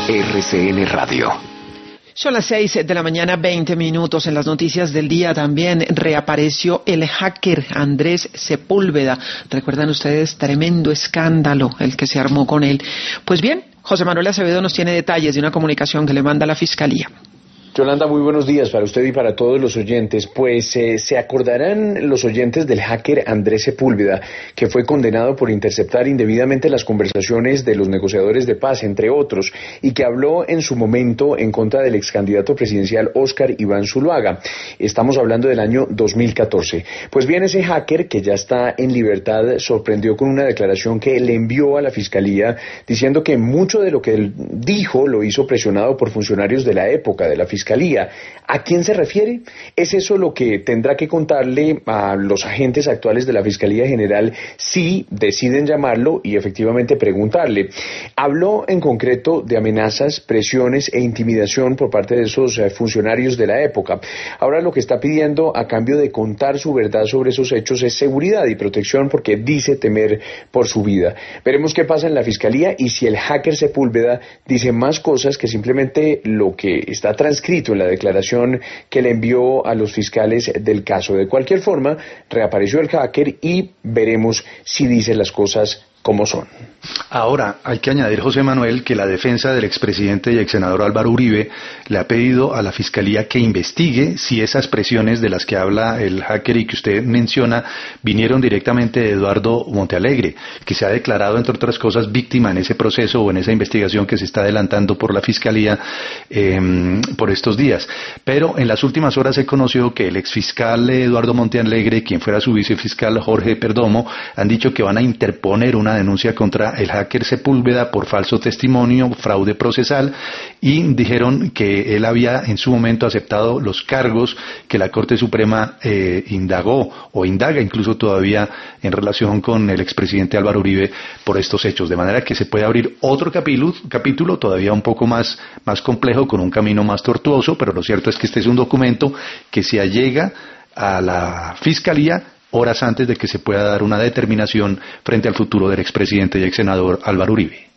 RCN Radio. Son las 6 de la mañana, 20 minutos. En las noticias del día también reapareció el hacker Andrés Sepúlveda. ¿Recuerdan ustedes? Tremendo escándalo el que se armó con él. Pues bien, José Manuel Acevedo nos tiene detalles de una comunicación que le manda la Fiscalía. Yolanda, muy buenos días para usted y para todos los oyentes. Pues se acordarán los oyentes del hacker Andrés Sepúlveda, que fue condenado por interceptar indebidamente las conversaciones de los negociadores de paz, entre otros, y que habló en su momento en contra del ex candidato presidencial Óscar Iván Zuluaga. Estamos hablando del año 2014. Pues bien, ese hacker, que ya está en libertad, sorprendió con una declaración que le envió a la Fiscalía, diciendo que mucho de lo que él dijo lo hizo presionado por funcionarios de la época de la Fiscalía. ¿A quién se refiere? ¿Es eso lo que tendrá que contarle a los agentes actuales de la Fiscalía General si deciden llamarlo y efectivamente preguntarle? Habló en concreto de amenazas, presiones e intimidación por parte de esos funcionarios de la época. Ahora lo que está pidiendo a cambio de contar su verdad sobre esos hechos es seguridad y protección, porque dice temer por su vida. Veremos qué pasa en la Fiscalía y si el hacker Sepúlveda dice más cosas que simplemente lo que está transcrito en la declaración que le envió a los fiscales del caso. De cualquier forma, reapareció el hacker y veremos si dice las cosas como son. Ahora, hay que añadir, José Manuel, que la defensa del expresidente y exsenador Álvaro Uribe le ha pedido a la Fiscalía que investigue si esas presiones de las que habla el hacker y que usted menciona vinieron directamente de Eduardo Montealegre, que se ha declarado, entre otras cosas, víctima en ese proceso o en esa investigación que se está adelantando por la Fiscalía por estos días. Pero en las últimas horas se conoció que el exfiscal Eduardo Montealegre, quien fuera su vicefiscal Jorge Perdomo, han dicho que van a interponer una denuncia contra el hacker Sepúlveda por falso testimonio, fraude procesal, y dijeron que él había en su momento aceptado los cargos que la Corte Suprema indagó o indaga incluso todavía en relación con el expresidente Álvaro Uribe por estos hechos, de manera que se puede abrir otro capítulo todavía un poco más complejo, con un camino más tortuoso, pero lo cierto es que este es un documento que se allega a la Fiscalía horas antes de que se pueda dar una determinación frente al futuro del expresidente y exsenador Álvaro Uribe.